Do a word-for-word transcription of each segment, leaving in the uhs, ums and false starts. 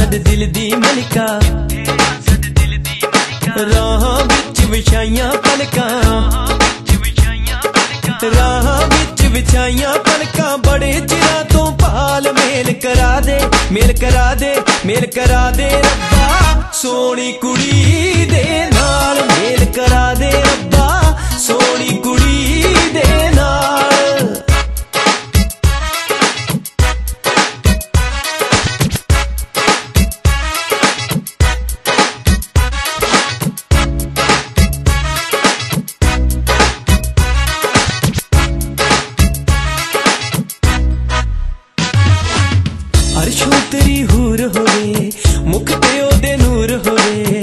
साडे दिल दी मलिका, राह विच विछाइयां पलकां, राह विच विछाइयां पलकां। बड़े चिरां तो पाल मेल करा दे, मेल करा दे, मेल करा दे रब्बा। सोहनी कुड़ी दे नाल मेल करा दे रब्बा, सोहनी कुड़ी दे नाल। अरशों तेरी हूर होवे, मुख ते ओदे नूर होवे।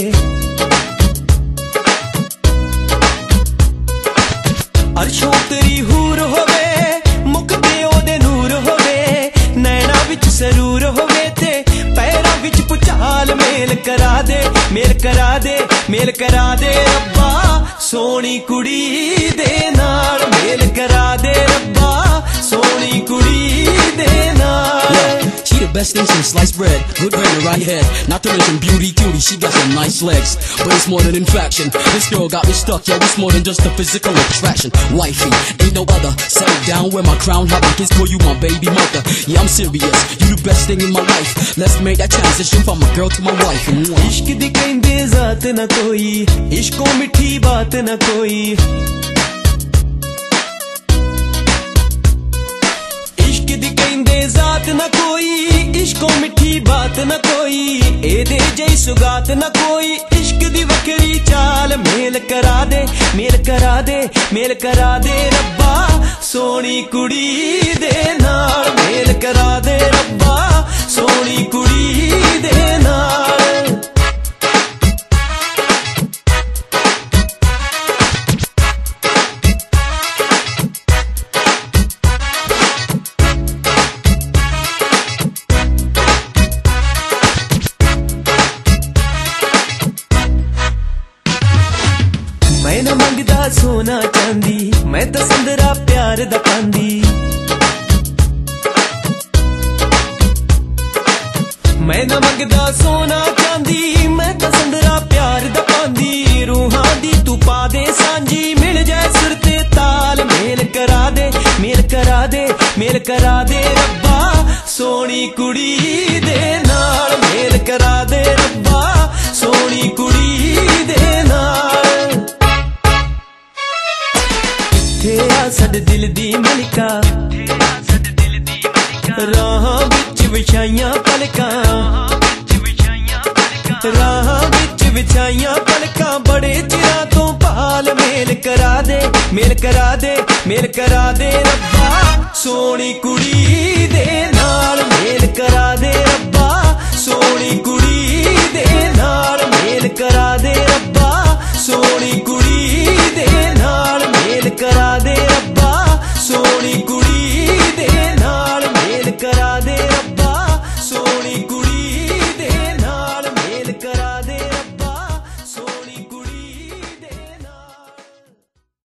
अरशों तेरी हूर होवे, मुख ते ओदे नूर होवे। नैना विच सरूर होवे ते पैरां विच भुचाल। मेल करा दे, मेल करा दे, मेल करा दे रब्बा। सोहनी कुड़ी दे नाल मेल करा दे रब्बा, सोहनी कुड़ी दे नाल। She the best thing since sliced bread, good brain around your head. Not to mention beauty, cutie, she got some nice legs. But it's more than infection. This girl got me stuck, yo, it's more than just a physical attraction. Wifey, ain't no other. Settle down, wear my crown, have a kiss for you, my baby mother. Yeah, I'm serious, you the best thing in my life. Let's make that transition from a girl to my wife. इश्क दी कहंदे जात ना कोई, इश्को मिठी बात ना कोई। इश्क दी कहंदे जात ना कोई, इश्को मिठी बात न कोई। एदे जई सुगात न कोई, इश्क दी वखरी चाल। मेल करा दे, मेल करा दे, मेल करा दे रब्बा। सोहनी कुड़ी दे नाल मेल करा दे रब्बा, सोहनी कुड़ी दे नाल। मैं न मंगदा सोना चांदी, मैं तो संदरा प्यार दा पांदी। मैं न मंगदा सोना चांदी, मैं तो संदरा प्यार दा पांदी। रूहां दी तू पा दे सांझी, मिल जाए सुर ते ताल। मेल करा दे, मेल करा दे, मेल करा दे रब्बा। सोहनी कुड़ी दे नाल मेल करा दे रब्बा, सोहनी कुड़ी दे नाल। साडे दिल दी मलिका, राह विच विछाइयां पलकां, राह विच विछाइयां पलकां। बड़े चिरां तो पाल मेल करा दे, मेल करा दे, मेल करा दे रब्बा। सोहनी कुड़ी